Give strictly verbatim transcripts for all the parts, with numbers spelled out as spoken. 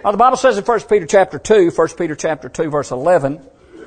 Well, the Bible says in First Peter chapter two, First Peter chapter two, verse eleven.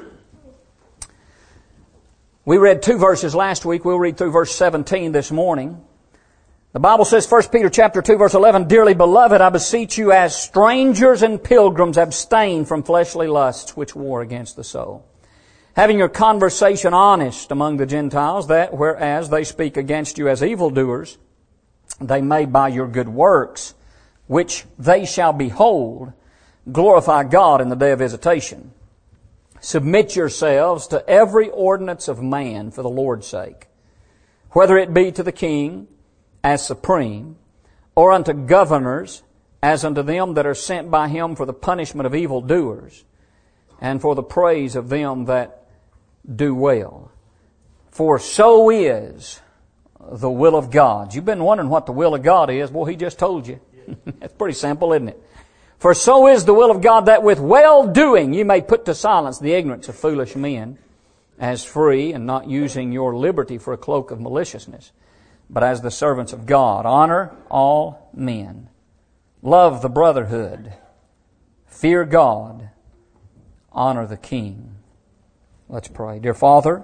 We read two verses last week. We'll read through verse seventeen this morning. The Bible says, First Peter chapter two, verse eleven, Dearly beloved, I beseech you as strangers and pilgrims abstain from fleshly lusts which war against the soul. Having your conversation honest among the Gentiles, that whereas they speak against you as evildoers, they may by your good works, which they shall behold, glorify God in the day of visitation. Submit yourselves to every ordinance of man for the Lord's sake, whether it be to the king as supreme, or unto governors as unto them that are sent by him for the punishment of evildoers, and for the praise of them that do well. For so is the will of God. You've been wondering what the will of God is. Well, He just told you. It's pretty simple, isn't it? For so is the will of God that with well-doing you may put to silence the ignorance of foolish men, as free and not using your liberty for a cloak of maliciousness, but as the servants of God. Honor all men. Love the brotherhood. Fear God. Honor the king. Let's pray. Dear Father,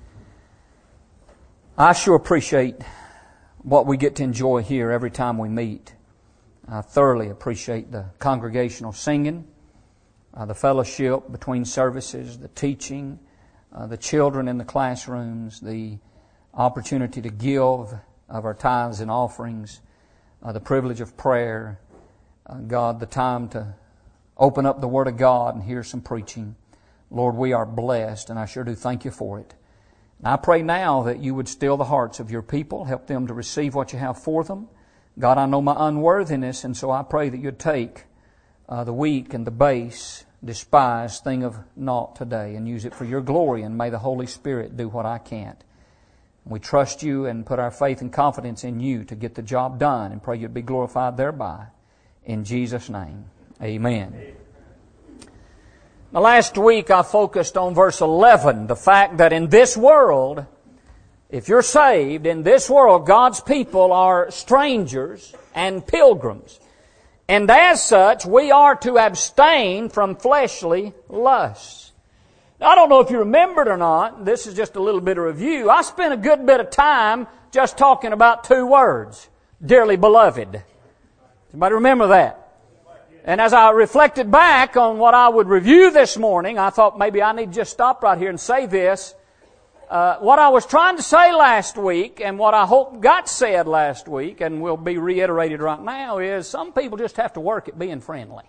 I sure appreciate what we get to enjoy here every time we meet. I thoroughly appreciate the congregational singing, uh, the fellowship between services, the teaching, uh, the children in the classrooms, the opportunity to give of our tithes and offerings, uh, the privilege of prayer, uh, God, the time to open up the Word of God and hear some preaching. Lord, we are blessed, and I sure do thank You for it. And I pray now that You would still the hearts of Your people, help them to receive what You have for them. God, I know my unworthiness, and so I pray that You'd take uh, the weak and the base, despised thing of naught today and use it for Your glory, and may the Holy Spirit do what I can't. We trust You and put our faith and confidence in You to get the job done, and pray You'd be glorified thereby. In Jesus' name, amen. Amen. Now, last week I focused on verse eleven, the fact that in this world, if you're saved, in this world, God's people are strangers and pilgrims. And as such, we are to abstain from fleshly lusts. Now, I don't know if you remembered or not, this is just a little bit of review. I spent a good bit of time just talking about two words, dearly beloved. Everybody remember that? And as I reflected back on what I would review this morning, I thought maybe I need to just stop right here and say this. Uh, what I was trying to say last week, and what I hope got said last week, and will be reiterated right now, is some people just have to work at being friendly.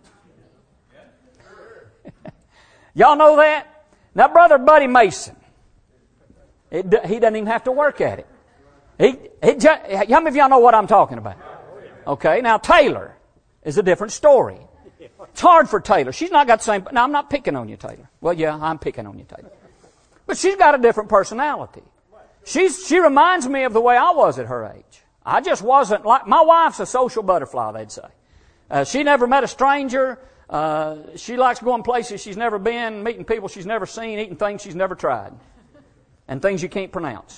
Y'all know that? Now, Brother Buddy Mason, it, he doesn't even have to work at it. He, he just, how many of y'all know what I'm talking about? Okay, now Taylor is a different story. It's hard for Taylor. She's not got the same... Now, I'm not picking on you, Taylor. Well, yeah, I'm picking on you, Taylor. But she's got a different personality. She's, she reminds me of the way I was at her age. I just wasn't like... My wife's a social butterfly, they'd say. Uh, she never met a stranger. Uh, she likes going places she's never been, meeting people she's never seen, eating things she's never tried, and things you can't pronounce.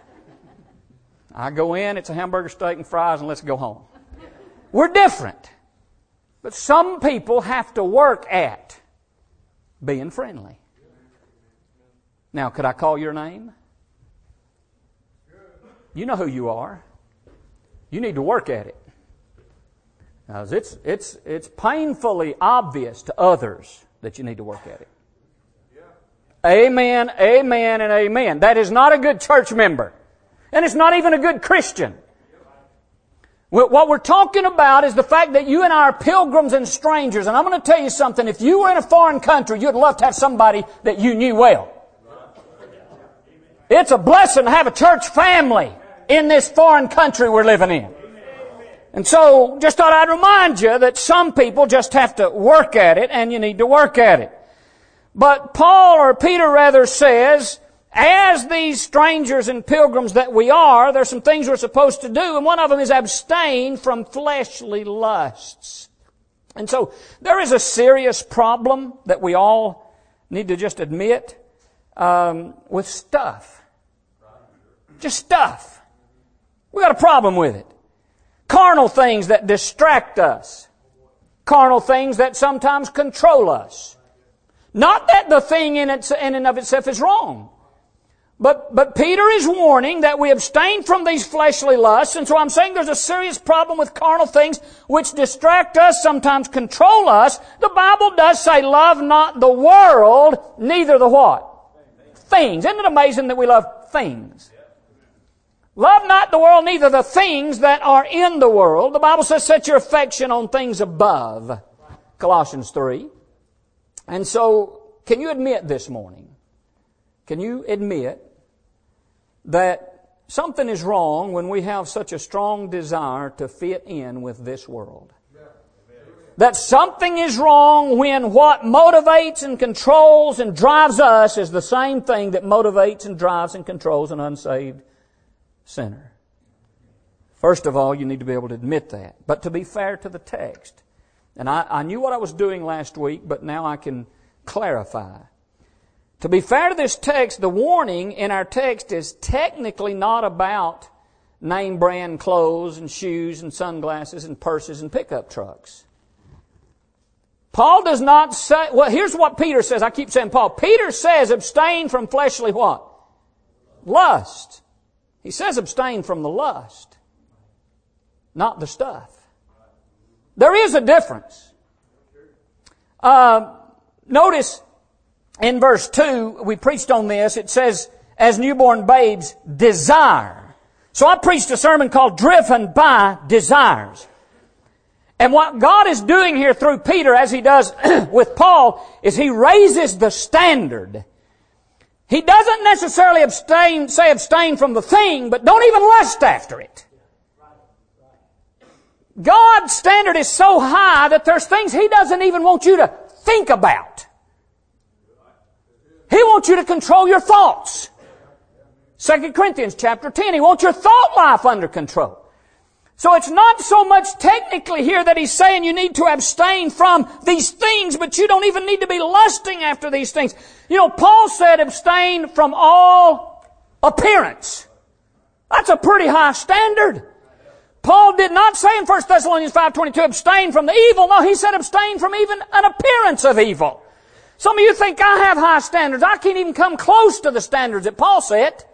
I go in, it's a hamburger, steak, and fries, and let's go home. We're different. But some people have to work at being friendly. Now, could I call your name? You know who you are. You need to work at it. Now, it's, it's, it's painfully obvious to others that you need to work at it. Amen, amen, and amen. That is not a good church member. And it's not even a good Christian. What we're talking about is the fact that you and I are pilgrims and strangers. And I'm going to tell you something. If you were in a foreign country, you'd love to have somebody that you knew well. It's a blessing to have a church family in this foreign country we're living in. And so, just thought I'd remind you that some people just have to work at it, and you need to work at it. But Paul, or Peter rather, says, as these strangers and pilgrims that we are, there's some things we're supposed to do, and one of them is abstain from fleshly lusts. And so, there is a serious problem that we all need to just admit um, with stuff. Just stuff. We got a problem with it. Carnal things that distract us. carnal things that sometimes control us. Not that the thing in, its, in and of itself is wrong. But, but Peter is warning that we abstain from these fleshly lusts. And so I'm saying there's a serious problem with carnal things which distract us, sometimes control us. The Bible does say, love not the world, neither the what? Things. Isn't it amazing that we love things? Love not the world, neither the things that are in the world. The Bible says, set your affection on things above. Colossians three. And so, can you admit this morning? Can you admit that something is wrong when we have such a strong desire to fit in with this world? That something is wrong when what motivates and controls and drives us is the same thing that motivates and drives and controls an unsaved sinner. First of all, you need to be able to admit that. But to be fair to the text, and I, I knew what I was doing last week, but now I can clarify. To be fair to this text, the warning in our text is technically not about name brand clothes and shoes and sunglasses and purses and pickup trucks. Paul does not say, well, here's what Peter says. I keep saying Paul. Peter says abstain from fleshly what? Lust. He says abstain from the lust, not the stuff. There is a difference. Uh, notice in verse two, we preached on this, it says, as newborn babes, desire. So I preached a sermon called Driven by Desires. And what God is doing here through Peter, as He does with Paul, is He raises the standard. He doesn't necessarily abstain, say abstain from the thing, but don't even lust after it. God's standard is so high that there's things He doesn't even want you to think about. He wants you to control your thoughts. Second Corinthians chapter ten, He wants your thought life under control. So it's not so much technically here that He's saying you need to abstain from these things, but you don't even need to be lusting after these things. You know, Paul said abstain from all appearance. That's a pretty high standard. Paul did not say in First Thessalonians five twenty-two abstain from the evil. No, he said abstain from even an appearance of evil. Some of you think I have high standards. I can't even come close to the standards that Paul set.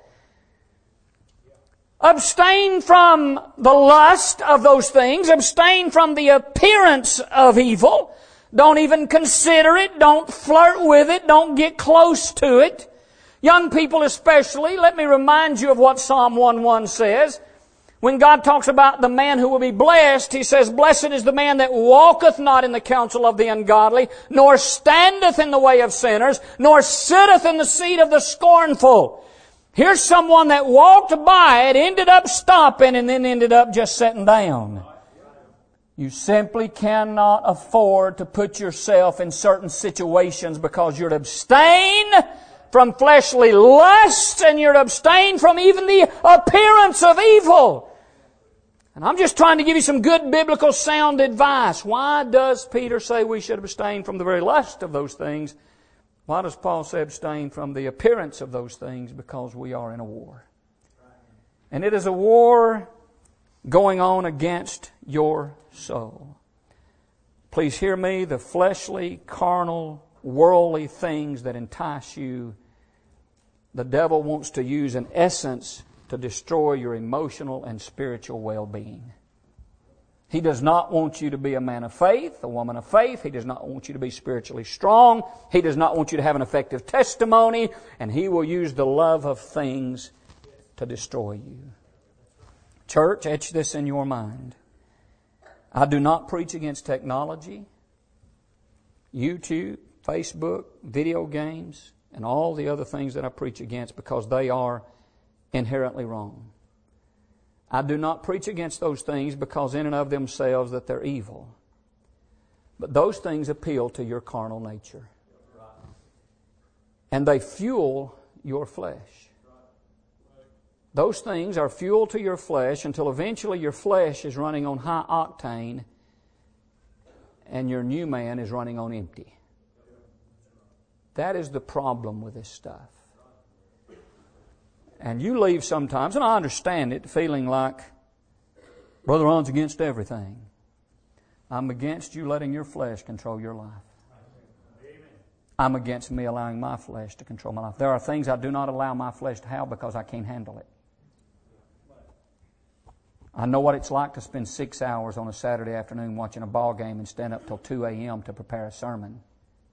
Abstain from the lust of those things. Abstain from the appearance of evil. Don't even consider it. Don't flirt with it. Don't get close to it. Young people especially, let me remind you of what Psalm one one says. When God talks about the man who will be blessed, He says, blessed is the man that walketh not in the counsel of the ungodly, nor standeth in the way of sinners, nor sitteth in the seat of the scornful. Here's someone that walked by it, ended up stopping, and then ended up just sitting down. You simply cannot afford to put yourself in certain situations because you're to abstain from fleshly lusts and you're to abstain from even the appearance of evil. And I'm just trying to give you some good biblical sound advice. Why does Peter say we should abstain from the very lust of those things? Why does Paul say abstain from the appearance of those things? Because we are in a war. And it is a war going on against your soul. Please hear me. The fleshly, carnal, worldly things that entice you, the devil wants to use in essence to destroy your emotional and spiritual well-being. He does not want you to be a man of faith, a woman of faith. He does not want you to be spiritually strong. He does not want you to have an effective testimony. And he will use the love of things to destroy you. Church, etch this in your mind. I do not preach against technology, YouTube, Facebook, video games, and all the other things that I preach against because they are inherently wrong. I do not preach against those things because in and of themselves that they're evil. But those things appeal to your carnal nature. And they fuel your flesh. Those things are fuel to your flesh until eventually your flesh is running on high octane and your new man is running on empty. That is the problem with this stuff. And you leave sometimes, and I understand it, feeling like Brother Ron's against everything. I'm against you letting your flesh control your life. I'm against me allowing my flesh to control my life. There are things I do not allow my flesh to have because I can't handle it. I know what it's like to spend six hours on a Saturday afternoon watching a ball game and stand up till two a.m. to prepare a sermon.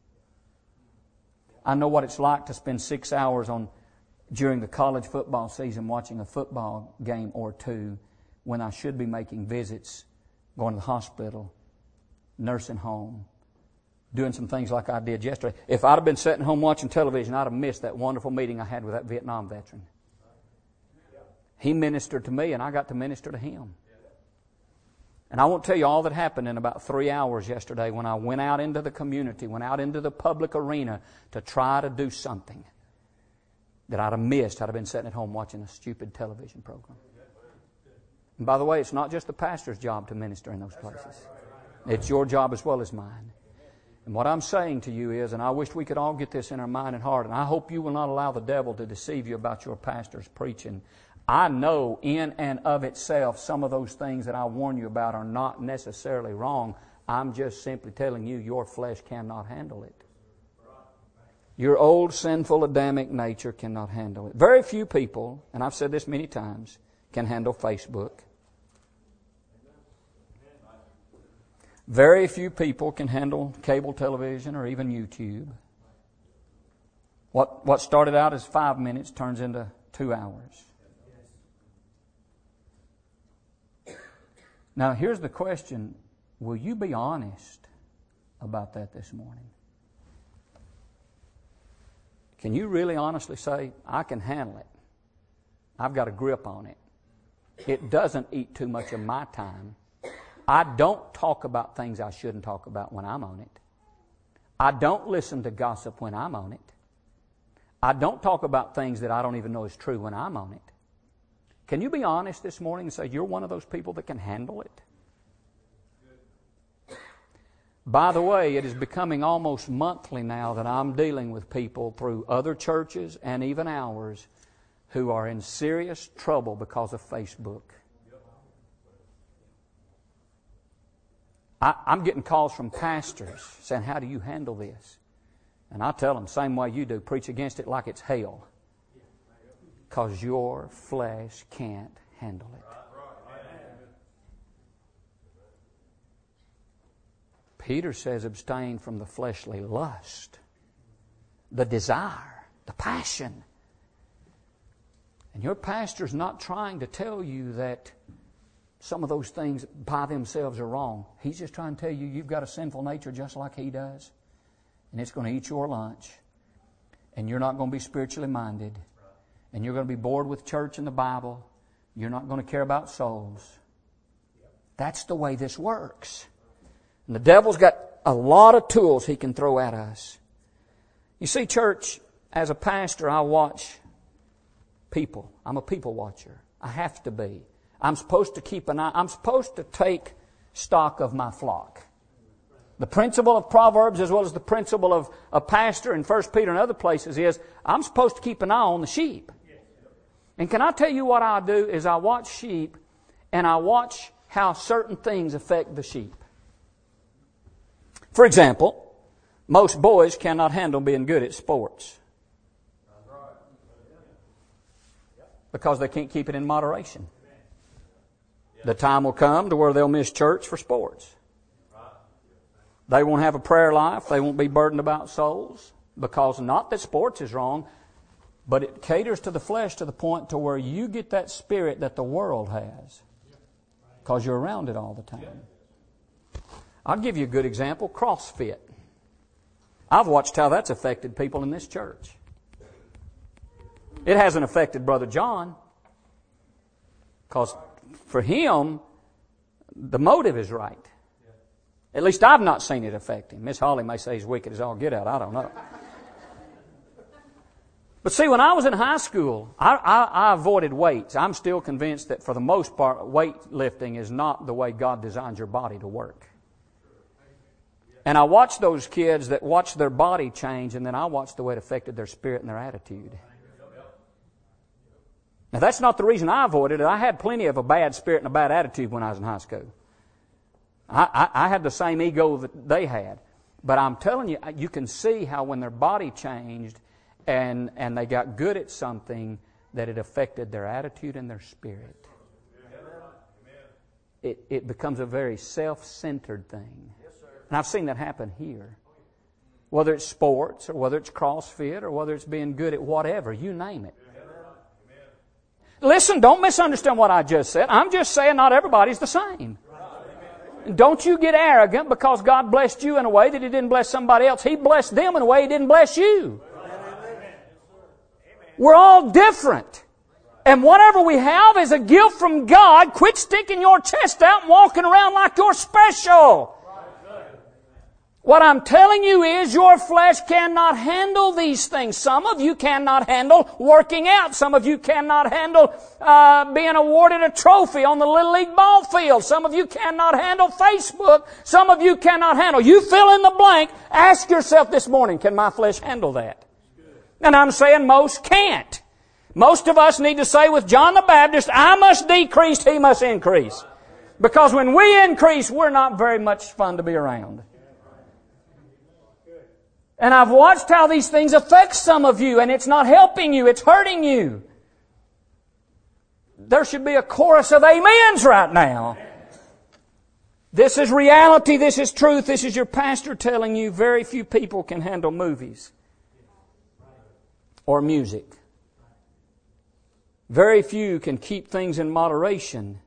I know what it's like to spend six hours on during the college football season watching a football game or two when I should be making visits, going to the hospital, nursing home, doing some things like I did yesterday. If I'd have been sitting home watching television, I'd have missed that wonderful meeting I had with that Vietnam veteran. He ministered to me, and I got to minister to him. And I won't tell you all that happened in about three hours yesterday when I went out into the community, went out into the public arena to try to do something that I'd have missed. I'd have been sitting at home watching a stupid television program. And by the way, it's not just the pastor's job to minister in those places. It's your job as well as mine. And what I'm saying to you is, and I wish we could all get this in our mind and heart, and I hope you will not allow the devil to deceive you about your pastor's preaching. I know in and of itself some of those things that I warn you about are not necessarily wrong. I'm just simply telling you your flesh cannot handle it. Your old sinful Adamic nature cannot handle it. Very few people, and I've said this many times, can handle Facebook. Very few people can handle cable television or even YouTube. What, what started out as five minutes turns into two hours. Now, here's the question. Will you be honest about that this morning? Can you really honestly say, I can handle it? I've got a grip on it. It doesn't eat too much of my time. I don't talk about things I shouldn't talk about when I'm on it. I don't listen to gossip when I'm on it. I don't talk about things that I don't even know is true when I'm on it. Can you be honest this morning and say you're one of those people that can handle it? By the way, it is becoming almost monthly now that I'm dealing with people through other churches and even ours who are in serious trouble because of Facebook. I, I'm getting calls from pastors saying, how do you handle this? And I tell them, same way you do, preach against it like it's hell. Because your flesh can't handle it. Peter says abstain from the fleshly lust, the desire, the passion. And your pastor's not trying to tell you that some of those things by themselves are wrong. He's just trying to tell you you've got a sinful nature just like he does. And it's going to eat your lunch. And you're not going to be spiritually minded. And you're going to be bored with church and the Bible. You're not going to care about souls. That's the way this works. And the devil's got a lot of tools he can throw at us. You see, church, as a pastor, I watch people. I'm a people watcher. I have to be. I'm supposed to keep an eye. I'm supposed to take stock of my flock. The principle of Proverbs as well as the principle of a pastor in First Peter and other places is I'm supposed to keep an eye on the sheep. And can I tell you what I do is I watch sheep and I watch how certain things affect the sheep. For example, most boys cannot handle being good at sports because they can't keep it in moderation. The time will come to where they'll miss church for sports. They won't have a prayer life. They won't be burdened about souls because not that sports is wrong, but it caters to the flesh to the point to where you get that spirit that the world has because you're around it all the time. I'll give you a good example, CrossFit. I've watched how that's affected people in this church. It hasn't affected Brother John because for him, the motive is right. At least I've not seen it affect him. Miss Holly may say he's wicked as all get out. I don't know. But see, when I was in high school, I, I, I avoided weights. I'm still convinced that for the most part, weightlifting is not the way God designed your body to work. And I watched those kids that watched their body change, and then I watched the way it affected their spirit and their attitude. Now, that's not the reason I avoided it. I had plenty of a bad spirit and a bad attitude when I was in high school. I, I, I had the same ego that they had. But I'm telling you, you can see how when their body changed and, and they got good at something, that it affected their attitude and their spirit. It, it becomes a very self-centered thing. And I've seen that happen here. Whether it's sports, or whether it's CrossFit, or whether it's being good at whatever, you name it. Listen, don't misunderstand what I just said. I'm just saying not everybody's the same. Don't you get arrogant because God blessed you in a way that He didn't bless somebody else. He blessed them in a way He didn't bless you. We're all different. And whatever we have is a gift from God. Quit sticking your chest out and walking around like you're special. What I'm telling you is your flesh cannot handle these things. Some of you cannot handle working out. Some of you cannot handle uh, being awarded a trophy on the Little League ball field. Some of you cannot handle Facebook. Some of you cannot handle. You fill in the blank. Ask yourself this morning, can my flesh handle that? And I'm saying most can't. Most of us need to say with John the Baptist, I must decrease, He must increase. Because when we increase, we're not very much fun to be around. And I've watched how these things affect some of you, and it's not helping you, it's hurting you. There should be a chorus of amens right now. This is reality, this is truth, this is your pastor telling you very few people can handle movies or music. Very few can keep things in moderation.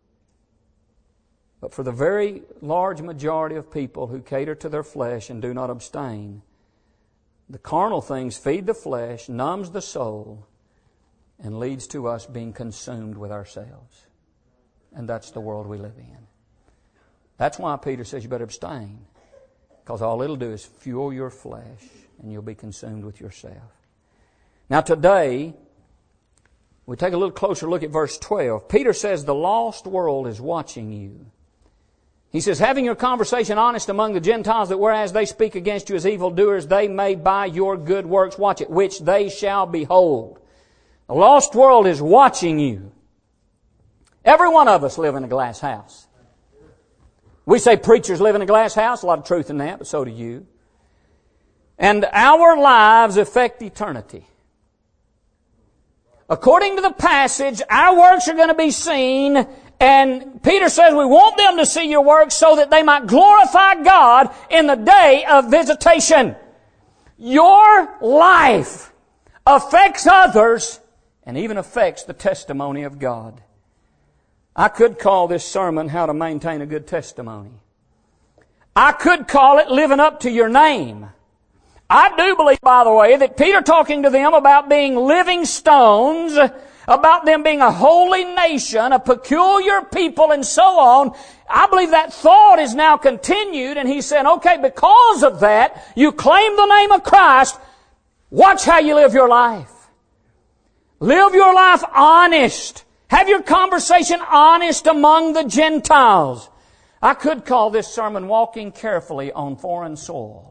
But for the very large majority of people who cater to their flesh and do not abstain, the carnal things feed the flesh, numbs the soul, and leads to us being consumed with ourselves. And that's the world we live in. That's why Peter says you better abstain. Because all it'll do is fuel your flesh, and you'll be consumed with yourself. Now today, we take a little closer look at verse twelve. Peter says the lost world is watching you. He says, having your conversation honest among the Gentiles, that whereas they speak against you as evildoers, they may by your good works, watch it, which they shall behold. The lost world is watching you. Every one of us live in a glass house. We say preachers live in a glass house. A lot of truth in that, but so do you. And our lives affect eternity. According to the passage, our works are going to be seen. And Peter says we want them to see your works so that they might glorify God in the day of visitation. Your life affects others and even affects the testimony of God. I could call this sermon How to Maintain a Good Testimony. I could call it Living Up to Your Name. I do believe, by the way, that Peter talking to them about being living stones, about them being a holy nation, a peculiar people, and so on, I believe that thought is now continued, and he said, okay, because of that, you claim the name of Christ, watch how you live your life. Live your life honest. Have your conversation honest among the Gentiles. I could call this sermon Walking Carefully on Foreign Soil.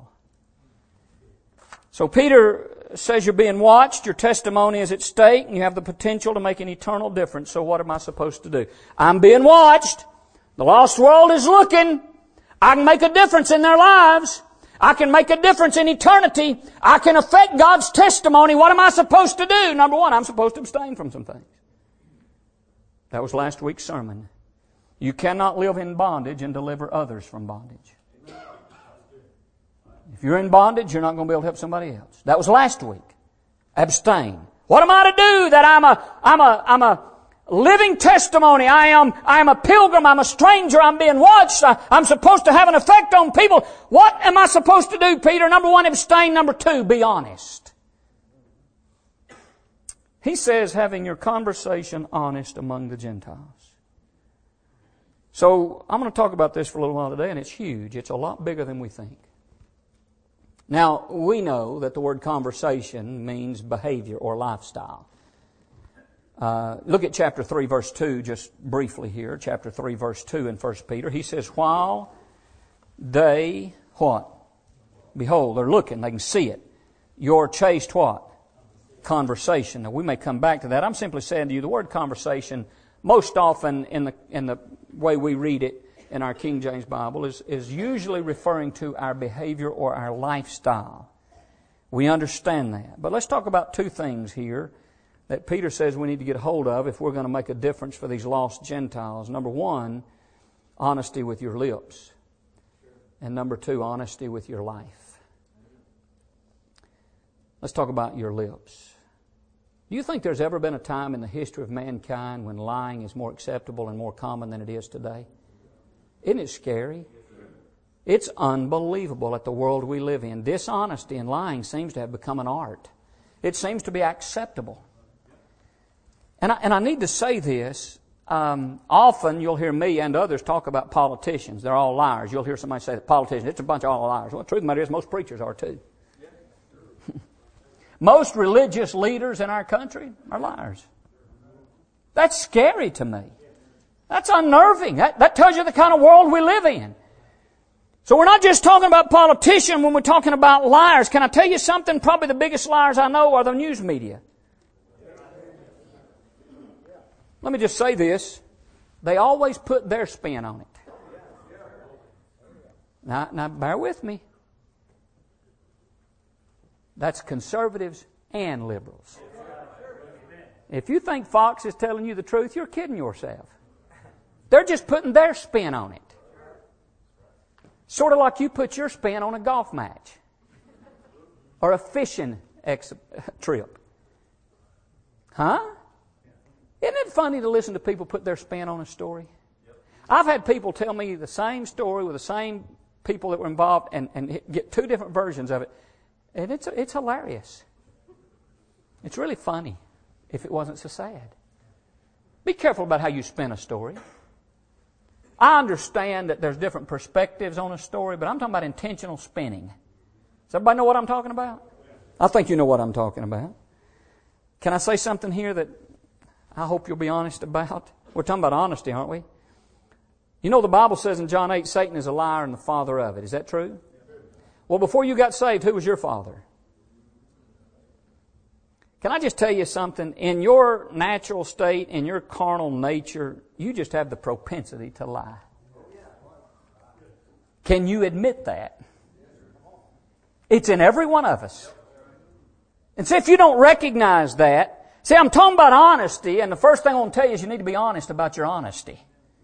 So Peter says you're being watched, your testimony is at stake, and you have the potential to make an eternal difference. So what am I supposed to do? I'm being watched. The lost world is looking. I can make a difference in their lives. I can make a difference in eternity. I can affect God's testimony. What am I supposed to do? Number one, I'm supposed to abstain from some things. That was last week's sermon. You cannot live in bondage and deliver others from bondage. If you're in bondage, you're not going to be able to help somebody else. That was last week. Abstain. What am I to do that I'm a, I'm a, I'm a living testimony? I am, I am a pilgrim. I'm a stranger. I'm being watched. I, I'm supposed to have an effect on people. What am I supposed to do, Peter? Number one, abstain. Number two, be honest. He says, having your conversation honest among the Gentiles. So, I'm going to talk about this for a little while today, and it's huge. It's a lot bigger than we think. Now, we know that the word conversation means behavior or lifestyle. Uh, look at chapter three, verse two, just briefly here. Chapter three, verse two in First Peter. He says, while they, what? Behold, they're looking, they can see it. Your chaste what? Conversation. Now, we may come back to that. I'm simply saying to you, the word conversation, most often in the, in the way we read it, in our King James Bible is, is usually referring to our behavior or our lifestyle. We understand that. But let's talk about two things here that Peter says we need to get hold of if we're going to make a difference for these lost Gentiles. Number one, honesty with your lips. And number two, honesty with your life. Let's talk about your lips. Do you think there's ever been a time in the history of mankind when lying is more acceptable and more common than it is today? Isn't it scary? It's unbelievable at the world we live in. Dishonesty and lying seems to have become an art. It seems to be acceptable. And I, and I need to say this. Um, often you'll hear me and others talk about politicians. They're all liars. You'll hear somebody say that politicians, it's a bunch of all liars. Well, the truth of the matter is most preachers are too. Most religious leaders in our country are liars. That's scary to me. That's unnerving. That, that tells you the kind of world we live in. So we're not just talking about politicians when we're talking about liars. Can I tell you something? Probably the biggest liars I know are the news media. Let me just say this. They always put their spin on it. Now, now bear with me. That's conservatives and liberals. If you think Fox is telling you the truth, you're kidding yourself. They're just putting their spin on it. Sort of like you put your spin on a golf match or a fishing ex- trip. Huh? Isn't it funny to listen to people put their spin on a story? I've had people tell me the same story with the same people that were involved and, and get two different versions of it. And it's, it's hilarious. It's really funny if it wasn't so sad. Be careful about how you spin a story. I understand that there's different perspectives on a story, but I'm talking about intentional spinning. Does everybody know what I'm talking about? I think you know what I'm talking about. Can I say something here that I hope you'll be honest about? We're talking about honesty, aren't we? You know the Bible says in John eight, Satan is a liar and the father of it. Is that true? Well, before you got saved, who was your father? Can I just tell you something? In your natural state, in your carnal nature, you just have the propensity to lie. Can you admit that? It's in every one of us. And see, if you don't recognize that, see, I'm talking about honesty, and the first thing I want to tell you is you need to be honest about your honesty.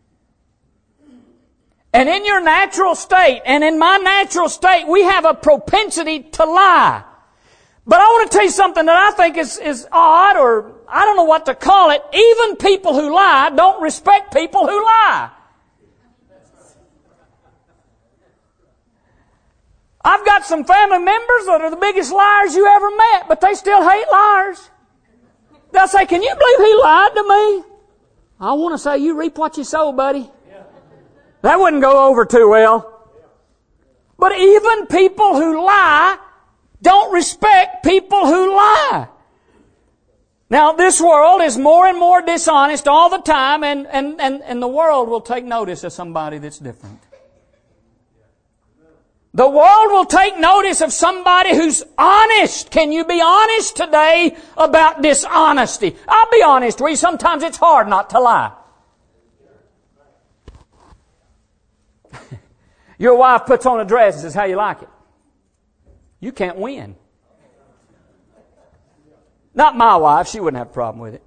And in your natural state, and in my natural state, we have a propensity to lie. But I want to tell you something that I think is, is odd, or I don't know what to call it. Even people who lie don't respect people who lie. I've got some family members that are the biggest liars you ever met, but they still hate liars. They'll say, "Can you believe he lied to me?" I want to say, you reap what you sow, buddy. That wouldn't go over too well. But even people who lie don't respect people who lie. Now, this world is more and more dishonest all the time, and, and, and, and the world will take notice of somebody that's different. The world will take notice of somebody who's honest. Can you be honest today about dishonesty? I'll be honest with you, sometimes it's hard not to lie. Your wife puts on a dress and says, "How you like it?" You can't win. Not my wife. She wouldn't have a problem with it.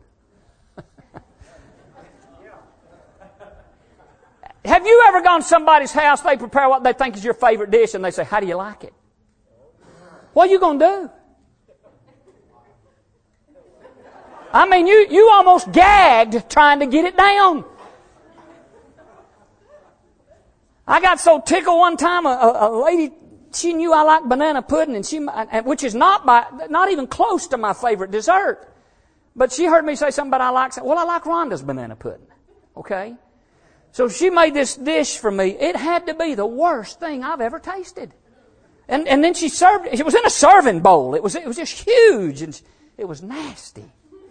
Have you ever gone to somebody's house, they prepare what they think is your favorite dish, and they say, "How do you like it?" What are you going to do? I mean, you, you almost gagged trying to get it down. I got so tickled one time, a, a, a lady, she knew I liked banana pudding, and she, which is not by, not even close to my favorite dessert. But she heard me say something about I like, well, I like Rhonda's banana pudding. Okay? So she made this dish for me. It had to be the worst thing I've ever tasted. And, and then she served it. It was in a serving bowl. It was, it was just huge, and it was nasty.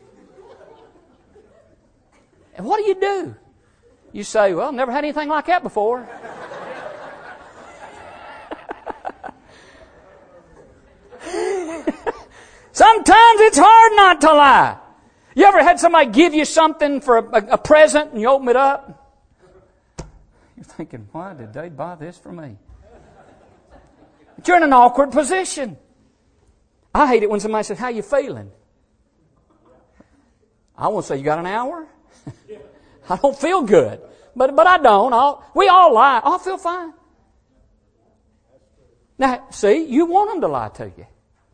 And what do you do? You say, "Well, never had anything like that before." Sometimes it's hard not to lie. You ever had somebody give you something for a, a, a present and you open it up? thinking, why did they buy this for me? But you're in an awkward position. I hate it when somebody says, how you feeling? I want to say, you got an hour? I don't feel good. But but I don't. I'll, we all lie. I'll feel fine. Now, see, you want them to lie to you.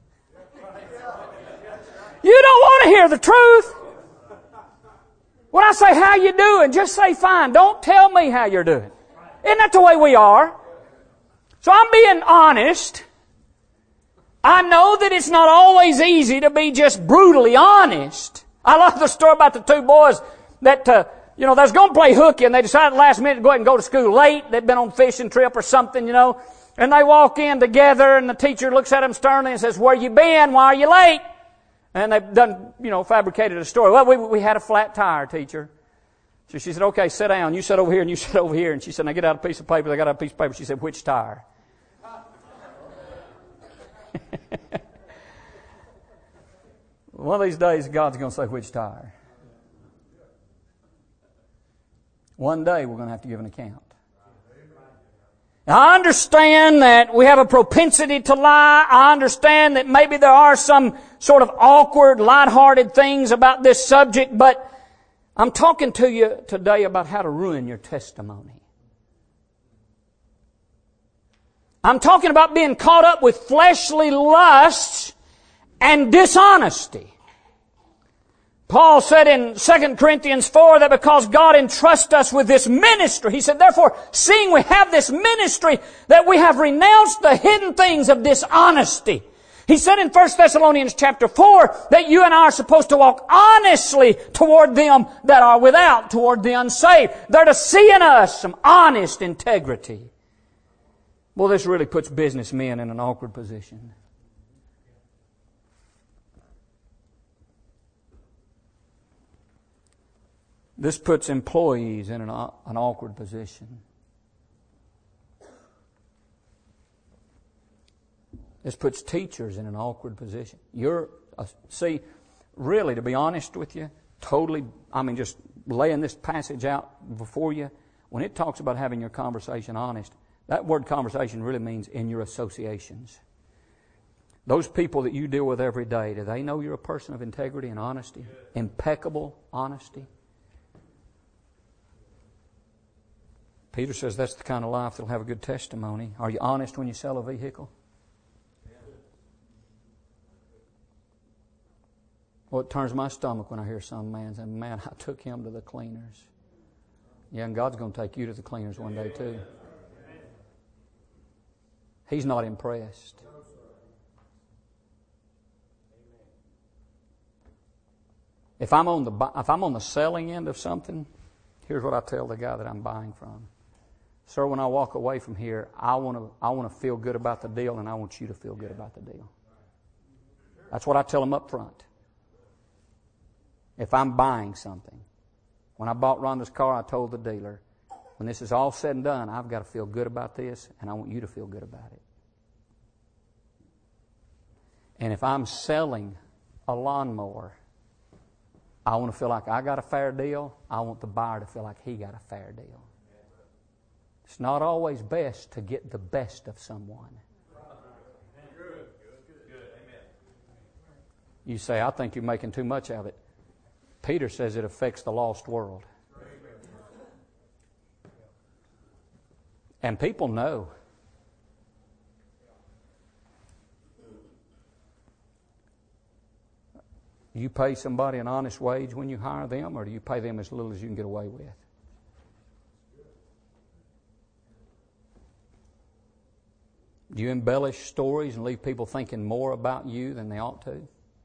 You don't want to hear the truth. When I say, how you doing? Just say fine. Don't tell me how you're doing. Isn't that the way we are? So I'm being honest. I know that it's not always easy to be just brutally honest. I love the story about the two boys that, uh, you know, they was going to play hooky and they decided last minute to go ahead and go to school late. They'd been on a fishing trip or something, you know. And they walk in together and the teacher looks at them sternly and says, where you been? Why are you late? And they've done, you know, fabricated a story. Well, we, we had a flat tire, teacher. So she said, okay, sit down. You sit over here and you sit over here. And she said, now get out a piece of paper. They got out a piece of paper. She said, which tire? One of these days, God's going to say, which tire? One day, we're going to have to give an account. Now, I understand that we have a propensity to lie. I understand that maybe there are some sort of awkward, lighthearted things about this subject, but I'm talking to you today about how to ruin your testimony. I'm talking about being caught up with fleshly lusts and dishonesty. Paul said in Second Corinthians four that because God entrusts us with this ministry, he said, therefore, seeing we have this ministry, that we have renounced the hidden things of dishonesty. He said in First Thessalonians chapter four that you and I are supposed to walk honestly toward them that are without, toward the unsaved. They're to see in us some honest integrity. Well, this really puts businessmen in an awkward position. This puts employees in an, an awkward position. This puts teachers in an awkward position. You're, uh, see, really, to be honest with you, totally, I mean, just laying this passage out before you, when it talks about having your conversation honest, that word conversation really means in your associations. Those people that you deal with every day, do they know you're a person of integrity and honesty? Impeccable honesty? Peter says that's the kind of life that'll have a good testimony. Are you honest when you sell a vehicle? Well, it turns my stomach when I hear some man say, man, I took him to the cleaners. Yeah, and God's going to take you to the cleaners one day too. He's not impressed. If I'm on the if I'm on the selling end of something, here's what I tell the guy that I'm buying from. Sir, when I walk away from here, I want to I want to feel good about the deal, and I want you to feel good about the deal. That's what I tell them up front. If I'm buying something. When I bought Rhonda's car, I told the dealer, when this is all said and done, I've got to feel good about this, and I want you to feel good about it. And if I'm selling a lawnmower, I want to feel like I got a fair deal. I want the buyer to feel like he got a fair deal. It's not always best to get the best of someone. You say, I think you're making too much of it. Peter says it affects the lost world. And people know. You pay somebody an honest wage when you hire them, or do you pay them as little as you can get away with? Do you embellish stories and leave people thinking more about you than they ought to?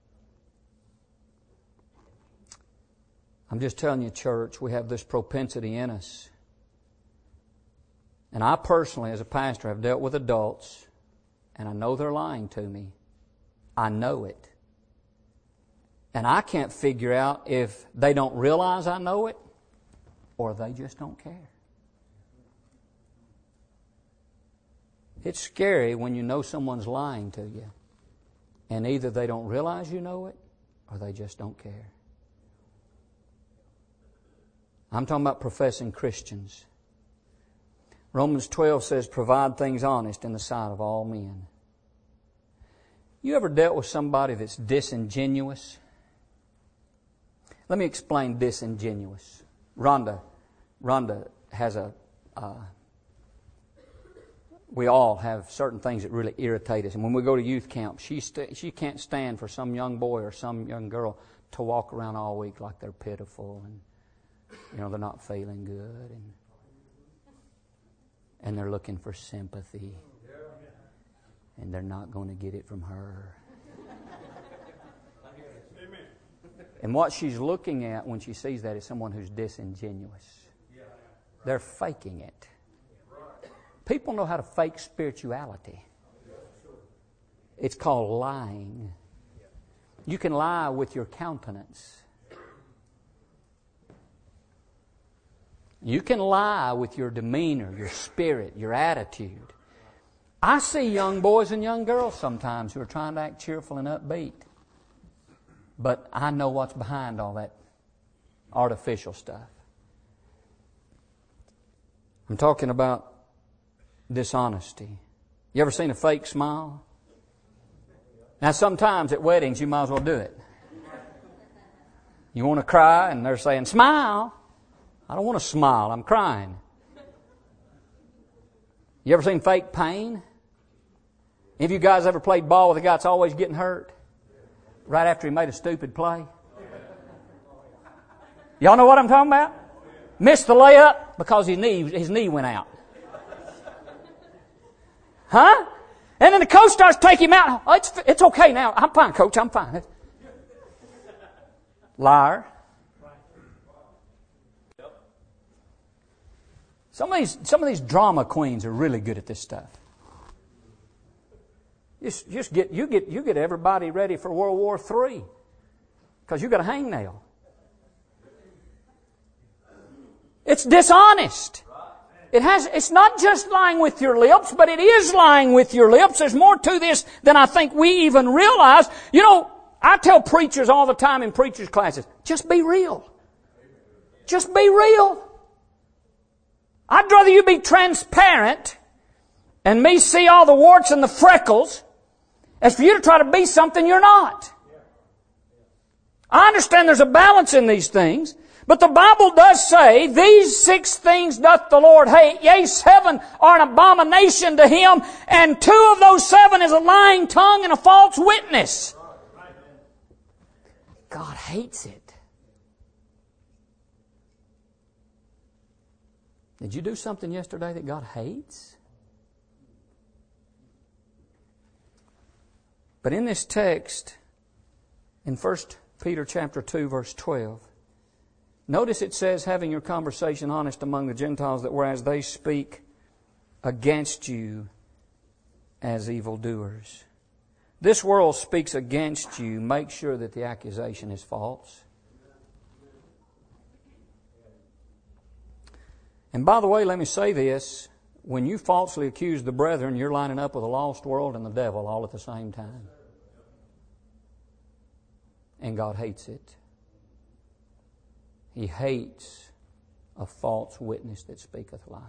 I'm just telling you, church, we have this propensity in us. And I personally, as a pastor, have dealt with adults, and I know they're lying to me. I know it. And I can't figure out if they don't realize I know it or they just don't care. It's scary when you know someone's lying to you, and either they don't realize you know it or they just don't care. I'm talking about professing Christians. Romans twelve says, provide things honest in the sight of all men. You ever dealt with somebody that's disingenuous? Let me explain disingenuous. Rhonda, Rhonda has a... Uh, we all have certain things that really irritate us. And when we go to youth camp, she st- she can't stand for some young boy or some young girl to walk around all week like they're pitiful and, you know, they're not feeling good and and they're looking for sympathy and they're not going to get it from her. And what she's looking at when she sees that is someone who's disingenuous. They're faking it. People know how to fake spirituality. It's called lying. You can lie with your countenance. You can lie with your demeanor, your spirit, your attitude. I see young boys and young girls sometimes who are trying to act cheerful and upbeat. But I know what's behind all that artificial stuff. I'm talking about dishonesty. You ever seen a fake smile? Now sometimes at weddings you might as well do it. You want to cry and they're saying, smile. I don't want to smile, I'm crying. You ever seen fake pain? Any of you guys ever played ball with a guy that's always getting hurt? Right after he made a stupid play? Y'all know what I'm talking about? Missed the layup because his knee, his knee went out. Huh? And then the coach starts to take him out. Oh, it's, it's okay now. I'm fine, coach. I'm fine. Liar. Some of these, some of these drama queens are really good at this stuff. Just, just get, you get, you get everybody ready for World War Three because you got a hangnail. It's dishonest. It has, it's not just lying with your lips, but it is lying with your lips. There's more to this than I think we even realize. You know, I tell preachers all the time in preachers' classes, just be real. Just be real. I'd rather you be transparent and me see all the warts and the freckles as for you to try to be something you're not. I understand there's a balance in these things. But the Bible does say, these six things doth the Lord hate. Yea, seven are an abomination to Him. And two of those seven is a lying tongue and a false witness. God hates it. Did you do something yesterday that God hates? But in this text, in First Peter chapter two, verse twelve, notice it says, having your conversation honest among the Gentiles, that whereas they speak against you as evildoers. This world speaks against you. Make sure that the accusation is false. And by the way, let me say this. When you falsely accuse the brethren, you're lining up with a lost world and the devil all at the same time. And God hates it. He hates a false witness that speaketh lies.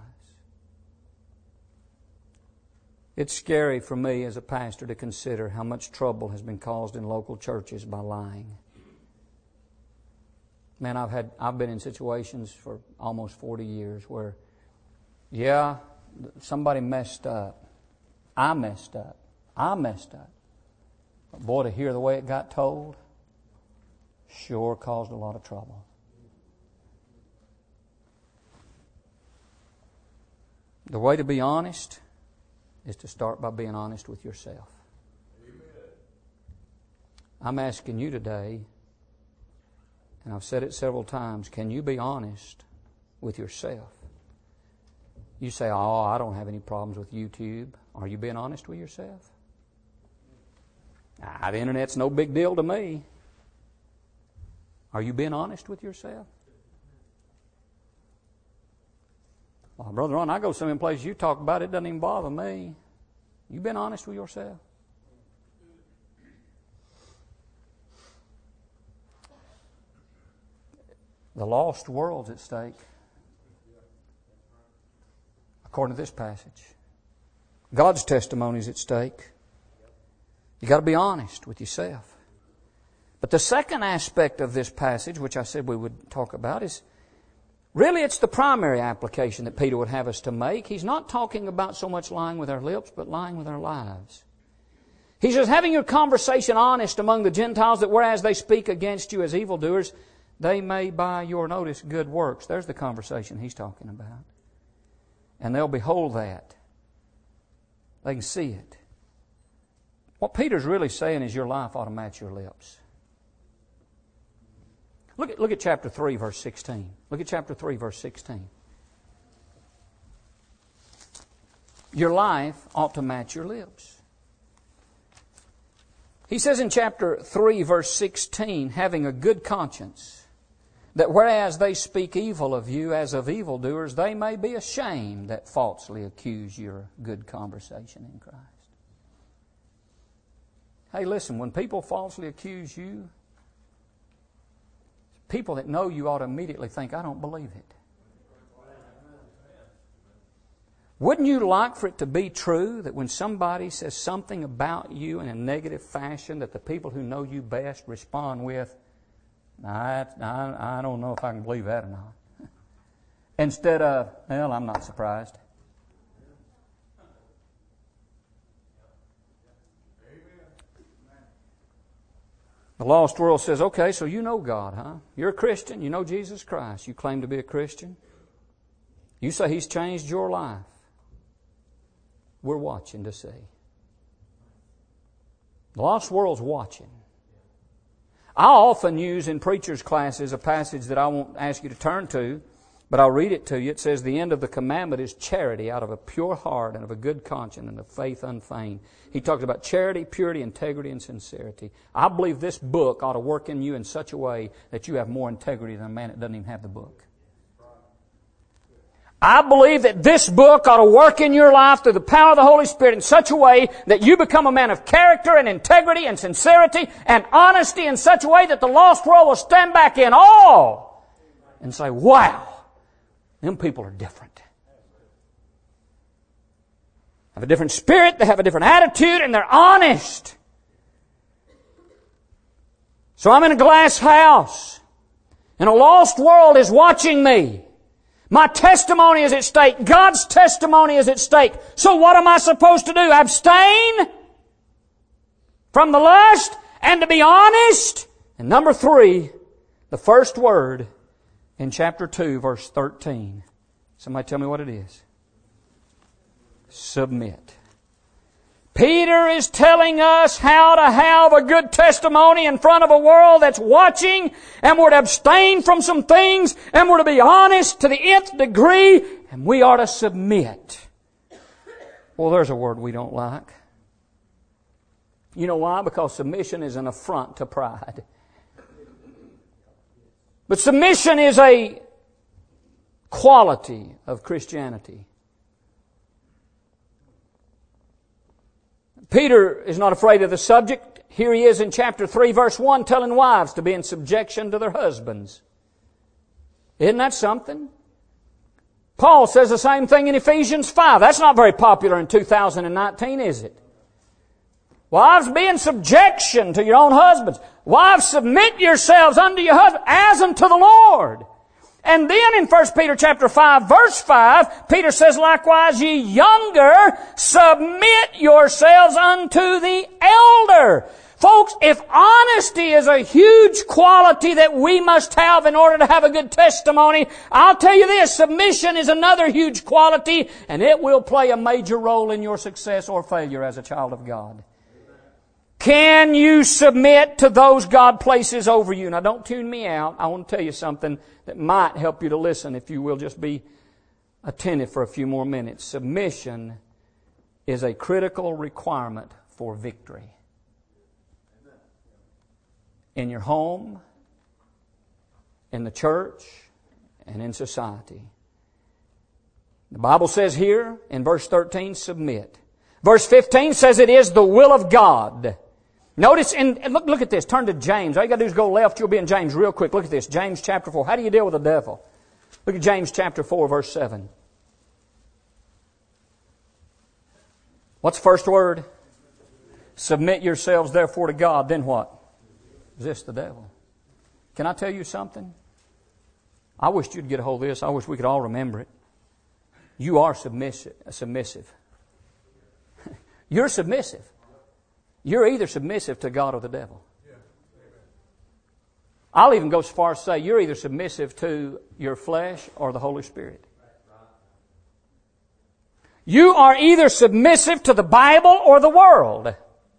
It's scary for me as a pastor to consider how much trouble has been caused in local churches by lying. Man, I've had I've been in situations for almost forty years where, yeah, somebody messed up. I messed up. I messed up. But boy, to hear the way it got told sure caused a lot of trouble. The way to be honest is to start by being honest with yourself. Amen. I'm asking you today, and I've said it several times, can you be honest with yourself? You say, oh, I don't have any problems with YouTube. Are you being honest with yourself? Ah, the internet's no big deal to me. Are you being honest with yourself? Well, Brother Ron, I go some places you talk about, it doesn't even bother me. You been honest with yourself? The lost world's at stake. according to this passage. God's testimony is at stake. You've got to be honest with yourself. But the second aspect of this passage, which I said we would talk about, is really it's the primary application that Peter would have us to make. He's not talking about so much lying with our lips, but lying with our lives. He says, having your conversation honest among the Gentiles, that whereas they speak against you as evildoers, they may by your notice good works. There's the conversation he's talking about. And they'll behold that. They can see it. What Peter's really saying is your life ought to match your lips. Look at, look at chapter three, verse sixteen. Look at chapter three, verse sixteen. Your life ought to match your lips. He says in chapter three, verse sixteen, having a good conscience, that whereas they speak evil of you as of evildoers, they may be ashamed that falsely accuse your good conversation in Christ. Hey, listen, when people falsely accuse you, people that know you ought to immediately think, I don't believe it. Wouldn't you like for it to be true that when somebody says something about you in a negative fashion, that the people who know you best respond with, I, I, I don't know if I can believe that or not. Instead of, well, I'm not surprised. The lost world says, okay, so you know God, huh? You're a Christian. You know Jesus Christ. You claim to be a Christian. You say He's changed your life. We're watching to see. The lost world's watching. I often use in preachers' classes a passage that I won't ask you to turn to, but I'll read it to you. It says, the end of the commandment is charity out of a pure heart and of a good conscience and of faith unfeigned. He talks about charity, purity, integrity, and sincerity. I believe this book ought to work in you in such a way that you have more integrity than a man that doesn't even have the book. I believe that this book ought to work in your life through the power of the Holy Spirit in such a way that you become a man of character and integrity and sincerity and honesty in such a way that the lost world will stand back in awe and say, wow, them people are different. Have a different spirit, they have a different attitude, and they're honest. So I'm in a glass house, and a lost world is watching me. My testimony is at stake. God's testimony is at stake. So what am I supposed to do? Abstain from the lust and to be honest? And number three, the first word in chapter two, verse thirteen. Somebody tell me what it is. Submit. Peter is telling us how to have a good testimony in front of a world that's watching, and we're to abstain from some things, and we're to be honest to the nth degree, and we are to submit. Well, there's a word we don't like. You know why? Because submission is an affront to pride. But submission is a quality of Christianity. Peter is not afraid of the subject. Here he is in chapter three, verse one, telling wives to be in subjection to their husbands. Isn't that something? Paul says the same thing in Ephesians five. That's not very popular in two thousand nineteen, is it? Wives, be in subjection to your own husbands. Wives, submit yourselves unto your husband as unto the Lord. And then in First Peter chapter five, verse five, Peter says, likewise, ye younger, submit yourselves unto the elder. Folks, if honesty is a huge quality that we must have in order to have a good testimony, I'll tell you this, submission is another huge quality, and it will play a major role in your success or failure as a child of God. Can you submit to those God places over you? Now, don't tune me out. I want to tell you something that might help you to listen if you will just be attentive for a few more minutes. Submission is a critical requirement for victory. In your home, in the church, and in society. The Bible says here in verse thirteen, submit. Verse fifteen says it is the will of God. Notice, in, look, look at this. Turn to James. All you got to do is go left. You'll be in James real quick. Look at this. James chapter four. How do you deal with the devil? Look at James chapter four, verse seven. What's the first word? Submit yourselves therefore to God. Then what? Resist the devil. Can I tell you something? I wish you'd get a hold of this. I wish we could all remember it. You are submissive. submissive. You're submissive. You're either submissive to God or the devil. I'll even go so far as to say you're either submissive to your flesh or the Holy Spirit. You are either submissive to the Bible or the world.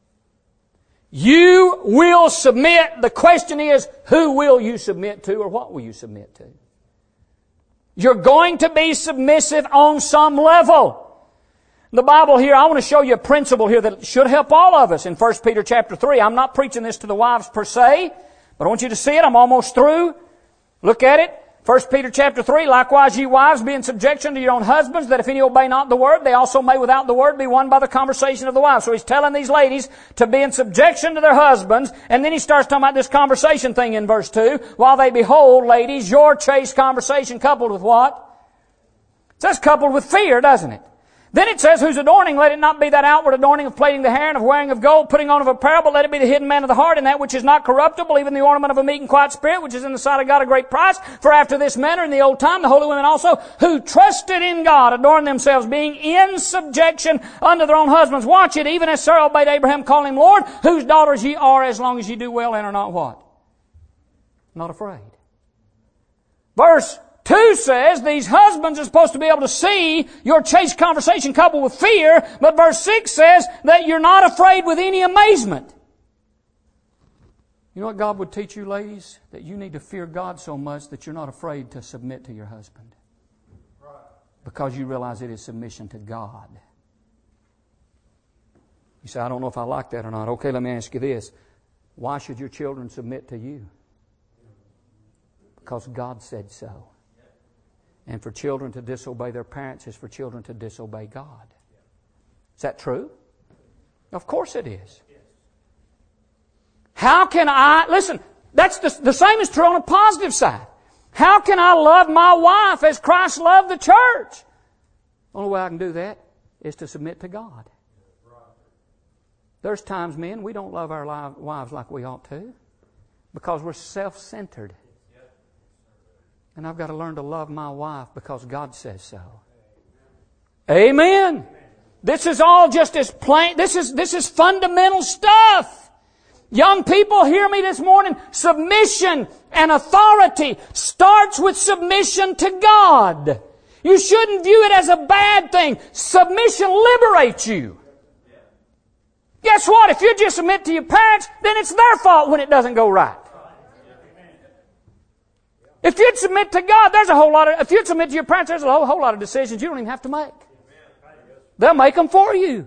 You will submit. The question is, who will you submit to or what will you submit to? You're going to be submissive on some level. The Bible here, I want to show you a principle here that should help all of us in First Peter chapter three. I'm not preaching this to the wives per se, but I want you to see it. I'm almost through. Look at it. First Peter chapter three, likewise ye wives, be in subjection to your own husbands, that if any obey not the word, they also may without the word be won by the conversation of the wives. So he's telling these ladies to be in subjection to their husbands, and then he starts talking about this conversation thing in verse two. While they behold, ladies, your chaste conversation coupled with what? It says coupled with fear, doesn't it? Then it says, whose adorning, let it not be that outward adorning of plaiting the hair and of wearing of gold, putting on of apparel, but let it be the hidden man of the heart, and that which is not corruptible, even the ornament of a meek and quiet spirit, which is in the sight of God a great price. For after this manner in the old time, the holy women also, who trusted in God, adorned themselves, being in subjection unto their own husbands. Watch it, even as Sarah obeyed Abraham, calling him Lord, whose daughters ye are, as long as ye do well and are not what? Not afraid. Verse two says these husbands are supposed to be able to see your chaste conversation coupled with fear, but verse six says that you're not afraid with any amazement. You know what God would teach you, ladies? That you need to fear God so much that you're not afraid to submit to your husband. Because you realize it is submission to God. You say, I don't know if I like that or not. Okay, let me ask you this. Why should your children submit to you? Because God said so. And for children to disobey their parents is for children to disobey God. Is that true? Of course it is. How can I, listen, that's the, the same is true on a positive side. How can I love my wife as Christ loved the church? The only way I can do that is to submit to God. There's times, men, we don't love our wives like we ought to because we're self-centered. And I've got to learn to love my wife because God says so. Amen. This is all just as plain. This is, this is fundamental stuff. Young people, hear me this morning. Submission and authority starts with submission to God. You shouldn't view it as a bad thing. Submission liberates you. Guess what? If you just submit to your parents, then it's their fault when it doesn't go right. If you'd submit to God, there's a whole lot of, if you'd submit to your parents, there's a whole, whole lot of decisions you don't even have to make. They'll make them for you.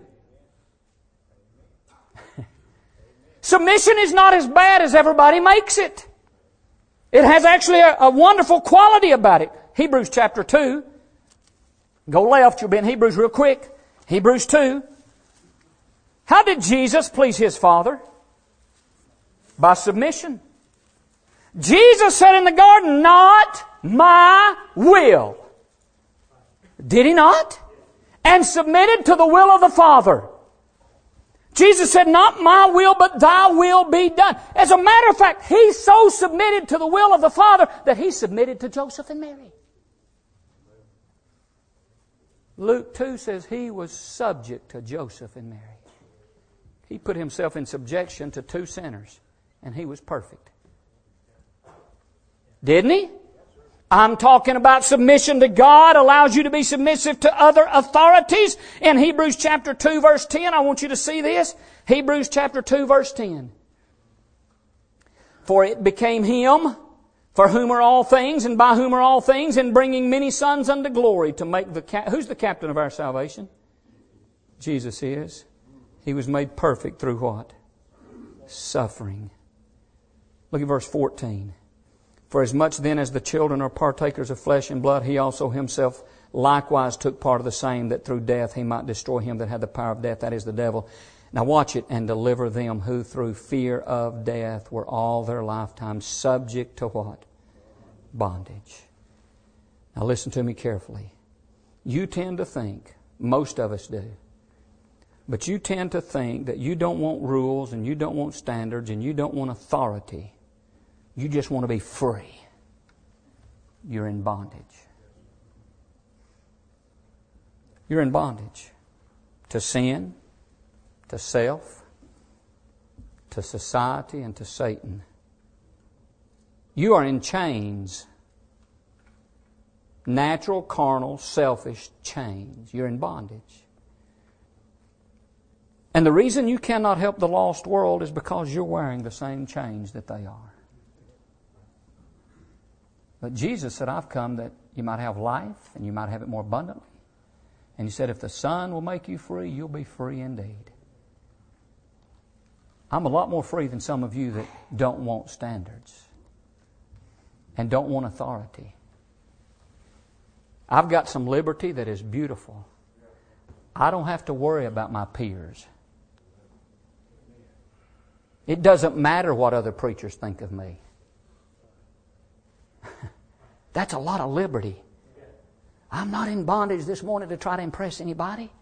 Submission is not as bad as everybody makes it. It has actually a, a wonderful quality about it. Hebrews chapter two. Go left, you'll be in Hebrews real quick. Hebrews two. How did Jesus please His Father? By submission. Jesus said in the garden, not my will. Did He not? And submitted to the will of the Father. Jesus said, not my will, but thy will be done. As a matter of fact, He so submitted to the will of the Father that He submitted to Joseph and Mary. Luke two says He was subject to Joseph and Mary. He put Himself in subjection to two sinners, and He was perfect. Didn't He? I'm talking about submission to God allows you to be submissive to other authorities. In Hebrews chapter two verse ten, I want you to see this. Hebrews chapter two verse ten. For it became Him, for whom are all things, and by whom are all things, in bringing many sons unto glory, to make the... Ca- Who's the captain of our salvation? Jesus is. He was made perfect through what? Suffering. Look at verse fourteen. For as much then as the children are partakers of flesh and blood, He also Himself likewise took part of the same, that through death He might destroy him that had the power of death, that is the devil. Now watch it, and deliver them who through fear of death were all their lifetime subject to what? Bondage. Now listen to me carefully. You tend to think, most of us do, But you tend to think that you don't want rules and you don't want standards and you don't want authority. You just want to be free. You're in bondage. You're in bondage to sin, to self, to society, and to Satan. You are in chains. Natural, carnal, selfish chains. You're in bondage. And the reason you cannot help the lost world is because you're wearing the same chains that they are. But Jesus said, I've come that you might have life and you might have it more abundantly. And He said, if the Son will make you free, you'll be free indeed. I'm a lot more free than some of you that don't want standards and don't want authority. I've got some liberty that is beautiful. I don't have to worry about my peers. It doesn't matter what other preachers think of me. That's a lot of liberty. I'm not in bondage this morning to try to impress anybody.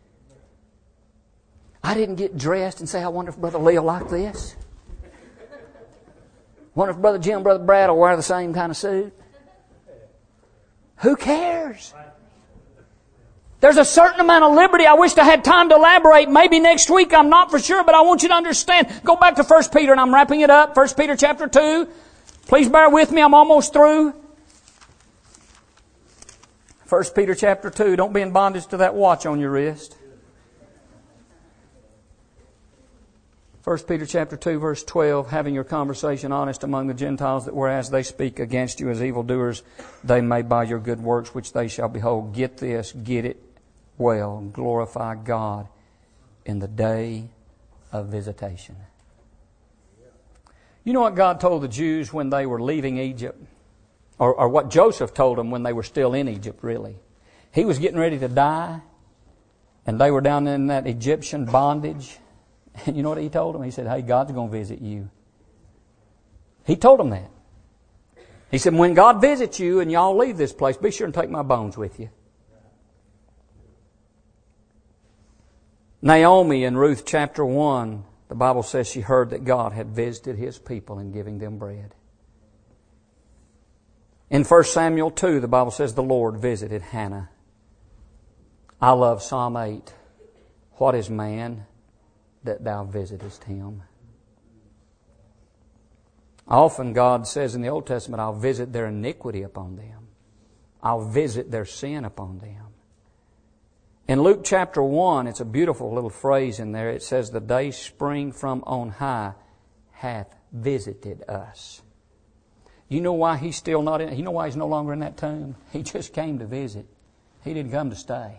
I didn't get dressed and say, I wonder if Brother Lee will like this. Wonder if Brother Jim and Brother Brad will wear the same kind of suit. Who cares? There's a certain amount of liberty. I wished I had time to elaborate. Maybe next week, I'm not for sure, but I want you to understand. Go back to First Peter, and I'm wrapping it up. First Peter chapter two. Please bear with me. I'm almost through. First Peter chapter two. Don't be in bondage to that watch on your wrist. First Peter chapter two, verse twelve, having your conversation honest among the Gentiles, that whereas they speak against you as evildoers, they may by your good works which they shall behold, get this, get it well, glorify God in the day of visitation. You know what God told the Jews when they were leaving Egypt? Or, or what Joseph told them when they were still in Egypt, really. He was getting ready to die, and they were down in that Egyptian bondage. And you know what he told them? He said, hey, God's going to visit you. He told them that. He said, when God visits you and y'all leave this place, be sure and take my bones with you. Naomi in Ruth chapter one, the Bible says she heard that God had visited His people in giving them bread. In First Samuel two, the Bible says the Lord visited Hannah. I love Psalm eight. What is man that thou visitest him? Often God says in the Old Testament, I'll visit their iniquity upon them. I'll visit their sin upon them. In Luke chapter one, it's a beautiful little phrase in there. It says, the day spring from on high hath visited us. You know why he's still not in? You know why he's no longer in that tomb? He just came to visit. He didn't come to stay.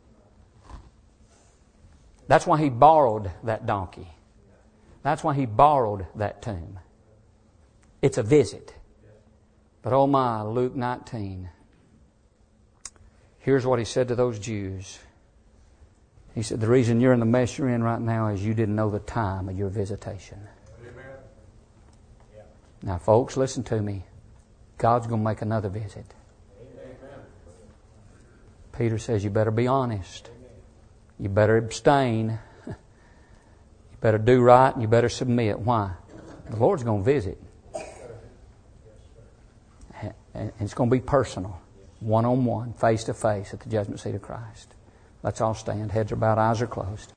That's why He borrowed that donkey. That's why He borrowed that tomb. It's a visit. But oh my, Luke nineteen. Here's what He said to those Jews. He said, the reason you're in the mess you're in right now is you didn't know the time of your visitation. Amen. Yeah. Now folks, listen to me. God's going to make another visit. Amen. Peter says you better be honest. You better abstain. You better do right and you better submit. Why? The Lord's going to visit. And it's going to be personal. One-on-one, face-to-face at the judgment seat of Christ. Let's all stand. Heads are bowed, eyes are closed.